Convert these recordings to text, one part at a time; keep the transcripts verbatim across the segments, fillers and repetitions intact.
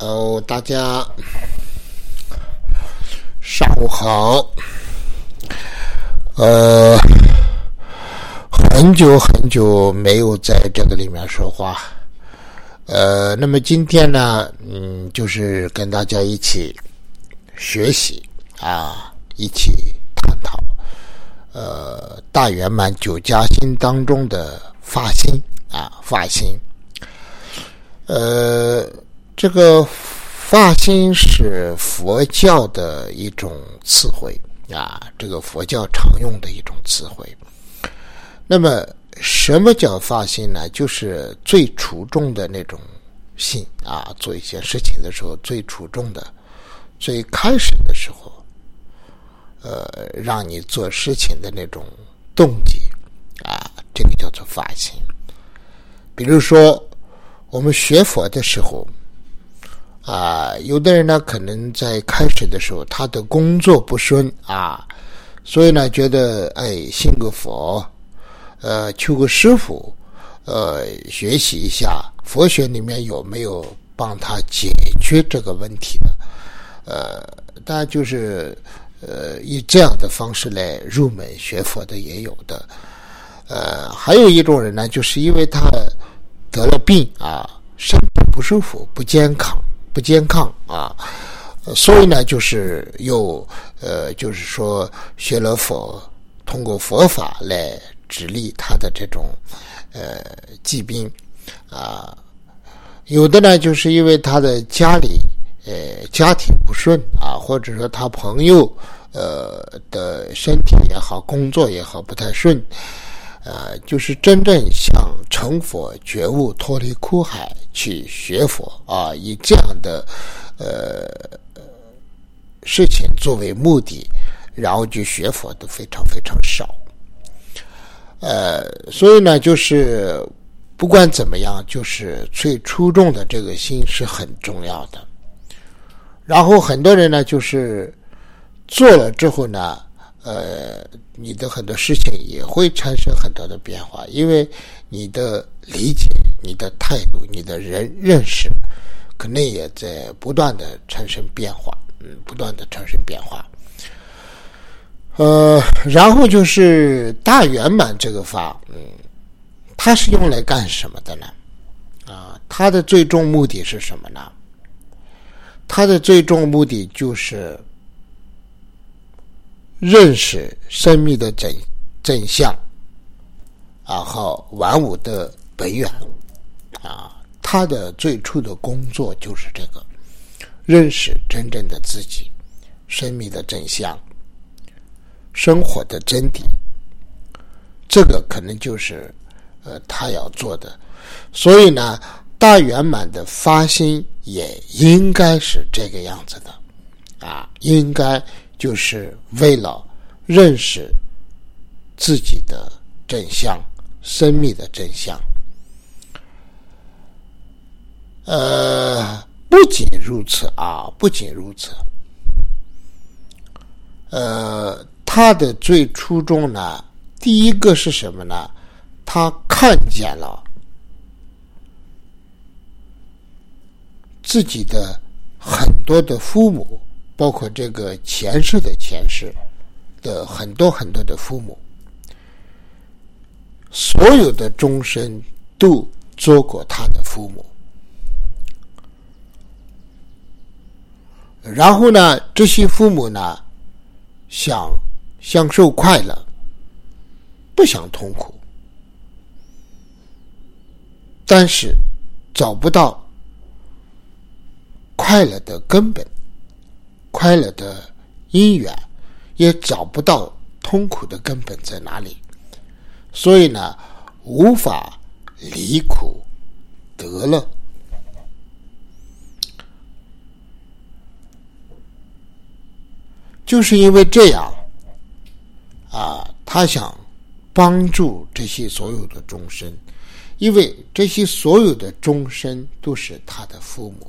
哦，大家上午好。呃，很久很久没有在这个里面说话。呃，那么今天呢，嗯，就是跟大家一起学习啊，一起探讨呃大圆满九加心当中的发心啊，发心。呃，这个发心是佛教的一种词汇啊，这个佛教常用的一种词汇。那么什么叫发心呢？就是最初衷的那种心啊，做一些事情的时候最初衷的，最开始的时候呃，让你做事情的那种动机啊，这个叫做发心。比如说我们学佛的时候啊，有的人呢可能在开始的时候他的工作不顺啊，所以呢觉得哎信个佛，呃求个师傅，呃学习一下佛学里面有没有帮他解决这个问题的，呃当然就是呃以这样的方式来入门学佛的也有的。呃还有一种人呢，就是因为他得了病啊，身体不舒服，不健康不健康啊，所以呢就是又呃就是说学了佛，通过佛法来治理他的这种呃疾病啊。有的呢就是因为他的家里呃家庭不顺啊，或者说他朋友呃的身体也好，工作也好不太顺，呃，就是真正想成佛觉悟脱离苦海去学佛啊，以这样的呃事情作为目的，然后去学佛的非常非常少。呃，所以呢，就是不管怎么样，就是最初衷的这个心是很重要的。然后很多人呢，就是做了之后呢，呃，你的很多事情也会产生很多的变化，因为你的理解、你的态度、你的人认识，可能也在不断的产生变化，嗯，不断的产生变化。呃，然后就是大圆满这个法，嗯，它是用来干什么的呢？啊，它的最终目的是什么呢？它的最终目的就是认识生命的真真相，然后万物的本源啊，他的最初的工作就是这个，认识真正的自己，生命的真相，生活的真谛，这个可能就是呃他要做的。所以呢，大圆满的发心也应该是这个样子的啊，应该就是为了认识自己的真相，生命的真相。呃，不仅如此啊，不仅如此。呃，他的最初衷呢，第一个是什么呢？他看见了自己的很多的父母，包括这个前世的前世的很多很多的父母，所有的众生都做过他的父母。然后呢，这些父母呢，想享受快乐，不想痛苦，但是找不到快乐的根本，快乐的因缘，也找不到痛苦的根本在哪里，所以呢，无法离苦得乐。就是因为这样啊，他想帮助这些所有的众生，因为这些所有的众生都是他的父母，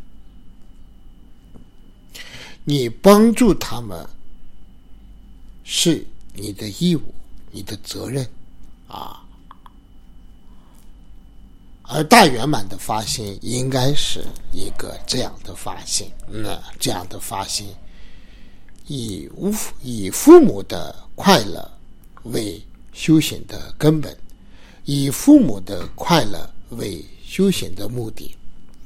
你帮助他们是你的义务，你的责任啊。 而大圆满的发心应该是一个这样的发心，那这样的发心以无以父母的快乐为修行的根本，以父母的快乐为修行的目的，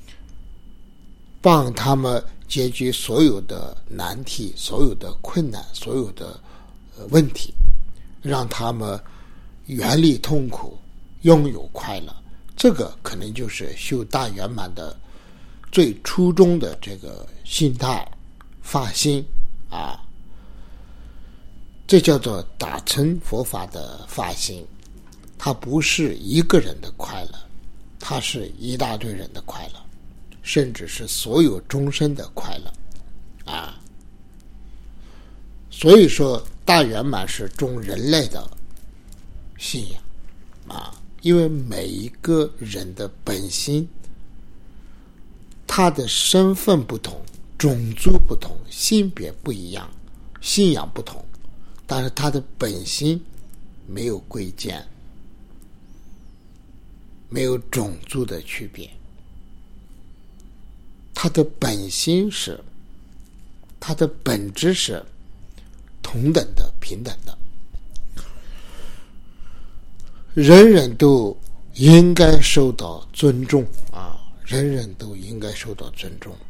帮他们解决所有的难题、所有的困难、所有的问题，让他们远离痛苦，拥有快乐。这个可能就是修大圆满的最初衷的这个心态发心啊，这叫做大乘佛法的发心。它不是一个人的快乐，它是一大堆人的快乐，甚至是所有众生的快乐啊。所以说大圆满是众人类的信仰啊，因为每一个人的本心，他的身份不同，种族不同，性别不一样，信仰不同，但是他的本心没有贵贱，没有种族的区别，他的本心是，他的本质是同等的、平等的，人人都应该受到尊重啊！人人都应该受到尊重。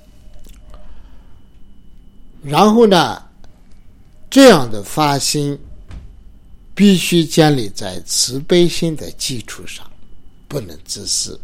然后呢，这样的发心必须建立在慈悲心的基础上，不能自私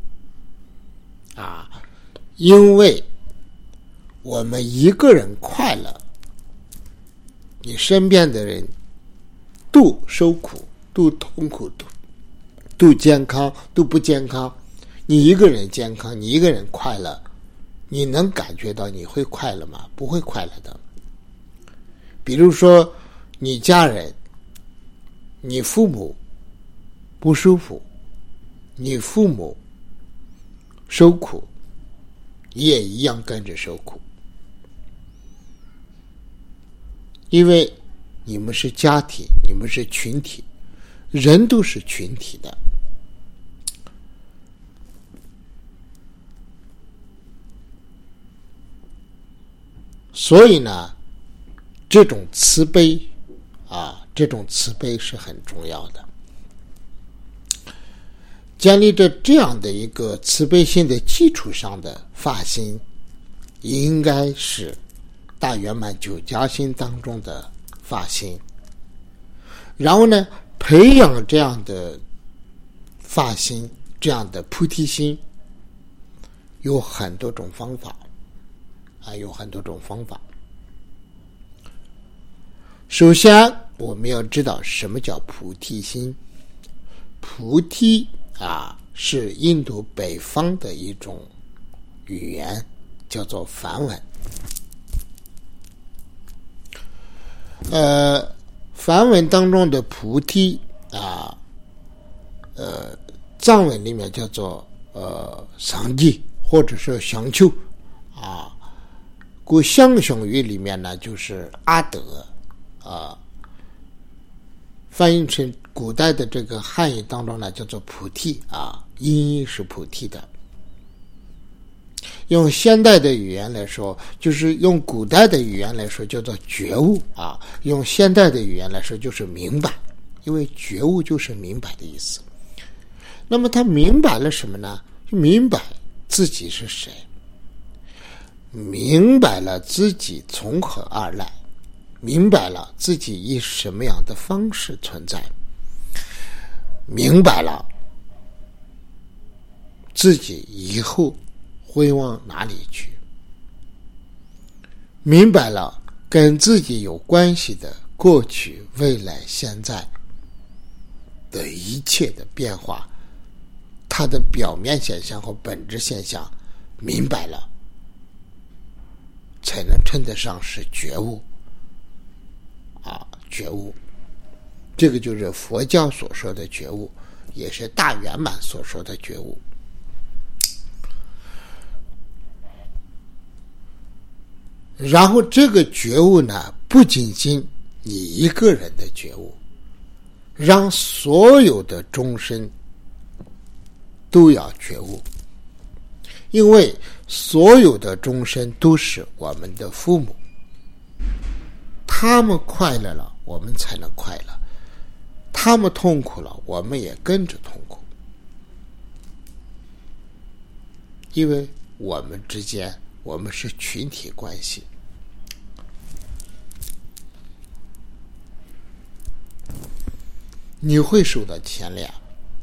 啊！因为我们一个人快乐，你身边的人都受苦，都痛苦，都都健康，都不健康。你一个人健康，你一个人快乐，你能感觉到你会快乐吗？不会快乐的。比如说你家人，你父母不舒服，你父母受苦，你也一样跟着受苦，因为你们是家庭，你们是群体，人都是群体的。所以呢，这种慈悲啊，这种慈悲是很重要的。建立着这样的一个慈悲心的基础上的发心，应该是大圆满九加心当中的发心。然后呢，培养这样的发心，这样的菩提心，有很多种方法啊，有很多种方法。首先，我们要知道什么叫菩提心。菩提啊，是印度北方的一种语言，叫做梵文。呃，梵文当中的菩提啊，呃，藏文里面叫做呃桑地，或者是祥丘啊。古象雄语里面呢，就是阿德啊，翻译成古代的这个汉语当中呢，叫做菩提啊，音译是菩提的。用现代的语言来说，就是用古代的语言来说叫做觉悟啊，用现代的语言来说就是明白，因为觉悟就是明白的意思。那么他明白了什么呢？明白自己是谁，明白了自己从何而来，明白了自己以什么样的方式存在，明白了自己以后会往哪里去，明白了跟自己有关系的过去、未来、现在的一切的变化，它的表面现象和本质现象明白了，才能称得上是觉悟啊，觉悟。这个就是佛教所说的觉悟，也是大圆满所说的觉悟。然后这个觉悟呢，不仅仅你一个人的觉悟，让所有的众生都要觉悟，因为所有的众生都是我们的父母，他们快乐了，我们才能快乐；他们痛苦了，我们也跟着痛苦。因为我们之间，我们是群体关系。你会受到牵连，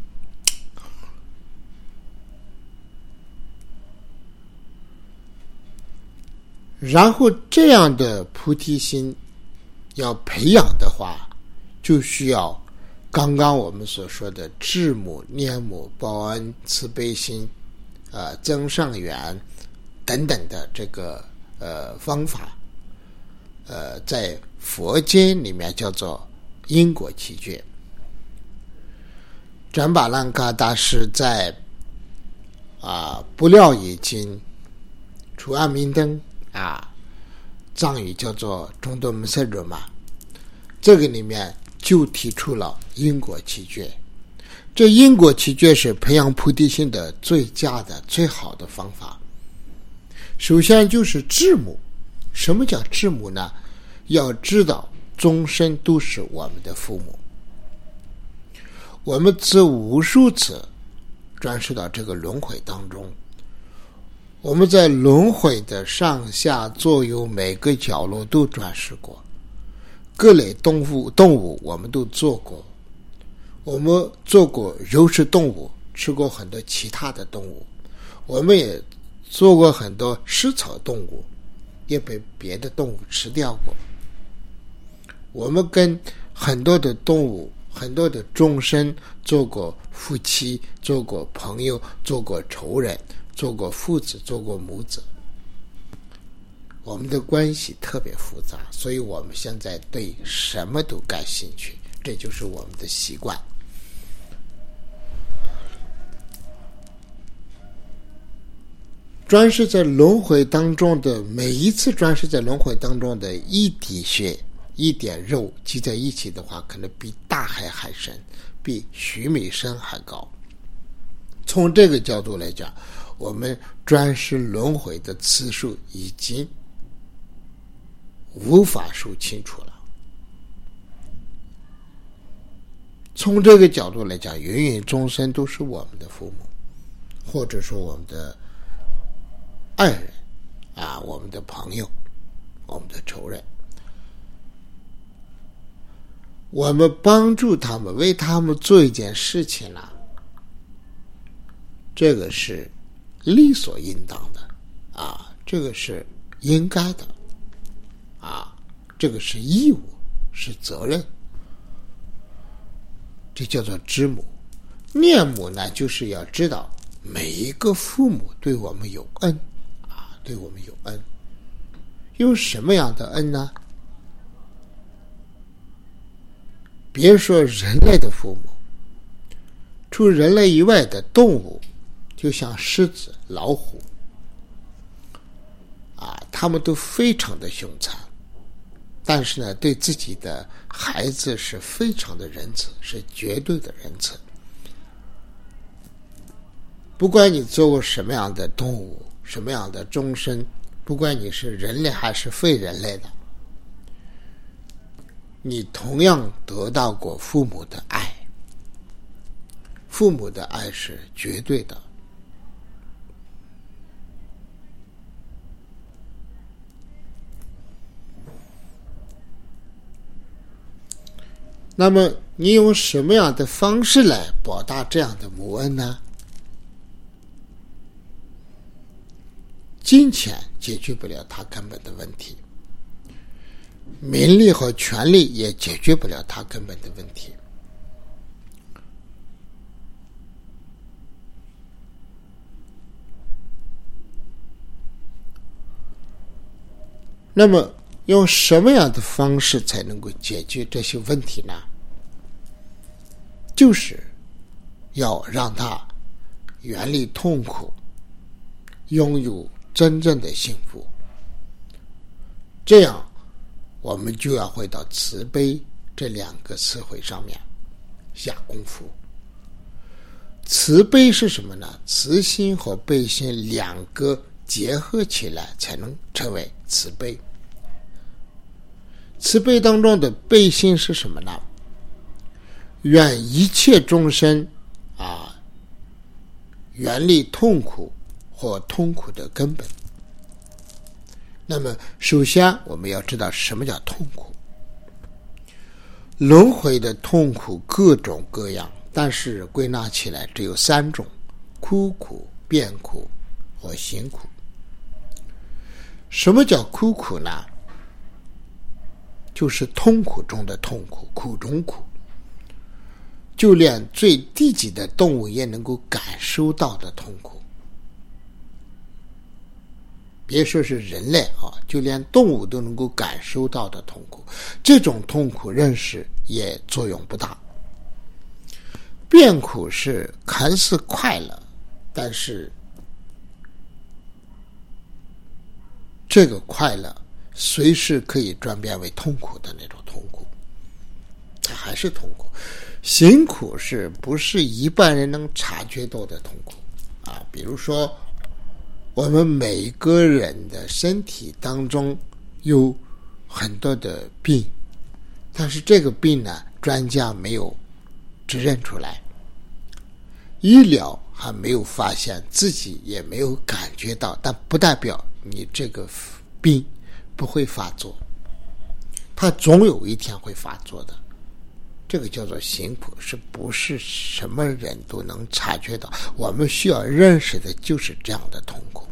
然后这样的菩提心要培养的话，就需要刚刚我们所说的智母、念母、报恩、慈悲心、呃增上缘等等的这个呃方法，呃，在佛经里面叫做因果七诀。占巴兰嘎大师在啊不料已经除阿明灯啊，藏语叫做中多门塞罗嘛，这个里面就提出了因果七诀。这因果七诀是培养菩提心的最佳的最好的方法。首先就是智母。什么叫智母呢？要知道终身都是我们的父母。我们自无数次转世到这个轮回当中，我们在轮回的上下左右每个角落都转世过，各类动物动物我们都做过，我们做过肉食动物，吃过很多其他的动物，我们也做过很多食草动物，也被别的动物吃掉过。我们跟很多的动物，很多的众生做过夫妻，做过朋友，做过仇人，做过父子，做过母子，我们的关系特别复杂，所以我们现在对什么都感兴趣，这就是我们的习惯。转世在轮回当中的每一次转世在轮回当中的一滴血一点肉积在一起的话，可能比大海还深，比须弥山还高。从这个角度来讲，我们转世轮回的次数已经无法数清楚了。从这个角度来讲，芸芸众生都是我们的父母，或者说我们的爱人啊，我们的朋友，我们的仇人。我们帮助他们，为他们做一件事情了，这个是理所应当的啊，这个是应该的啊，这个是义务，是责任，这叫做知母。念母呢，就是要知道每一个父母对我们有恩啊，对我们有恩，有什么样的恩呢？别说人类的父母，除人类以外的动物，就像狮子、老虎啊，他们都非常的凶残，但是呢，对自己的孩子是非常的仁慈，是绝对的仁慈。不管你做过什么样的动物，什么样的众生，不管你是人类还是非人类的，你同样得到过父母的爱，父母的爱是绝对的。那么你用什么样的方式来报答这样的母恩呢？金钱解决不了他根本的问题，名利和权力也解决不了他根本的问题。那么用什么样的方式才能够解决这些问题呢？就是要让他远离痛苦，拥有真正的幸福。这样我们就要回到慈悲这两个词汇上面下功夫。 慈悲是什么呢？慈心和悲心两个结合起来才能成为慈悲。慈悲当中的悲心是什么呢？愿一切众生啊远离痛苦或痛苦的根本。那么首先我们要知道什么叫痛苦。轮回的痛苦各种各样，但是归纳起来只有三种：苦苦、变苦和行苦。什么叫苦苦呢？就是痛苦中的痛苦，苦中苦。就连最低级的动物也能够感受到的痛苦，别说是人类啊，就连动物都能够感受到的痛苦，这种痛苦认识也作用不大。变苦是看似快乐，但是这个快乐随时可以转变为痛苦的那种痛苦，它还是痛苦。行苦是不是一般人能察觉到的痛苦啊？比如说我们每个人的身体当中有很多的病，但是这个病呢，专家没有指认出来，医疗还没有发现，自己也没有感觉到，但不代表你这个病不会发作，它总有一天会发作的。这个叫做行苦，是不是什么人都能察觉到？我们需要认识的就是这样的痛苦。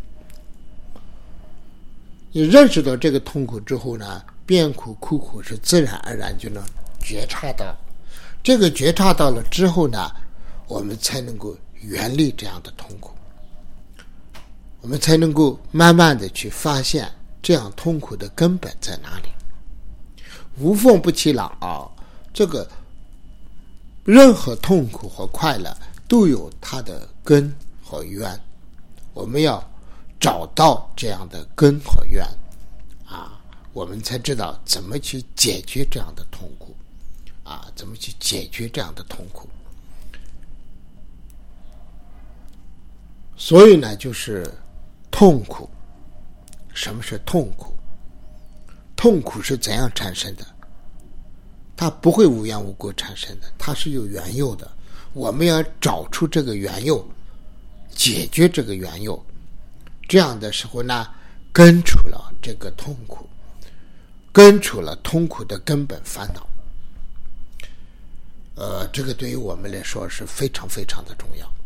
你认识到这个痛苦之后呢，变苦苦苦是自然而然就能觉察到。这个觉察到了之后呢，我们才能够远离这样的痛苦，我们才能够慢慢的去发现这样痛苦的根本在哪里。无风不起浪啊，这个任何痛苦和快乐都有它的根和源，我们要找到这样的根和源啊，我们才知道怎么去解决这样的痛苦啊，怎么去解决这样的痛苦。所以呢，就是痛苦。什么是痛苦？痛苦是怎样产生的？它不会无缘无故产生的，它是有缘由的。我们要找出这个缘由，解决这个缘由，这样的时候呢，根除了这个痛苦，根除了痛苦的根本烦恼。呃，这个对于我们来说是非常非常的重要。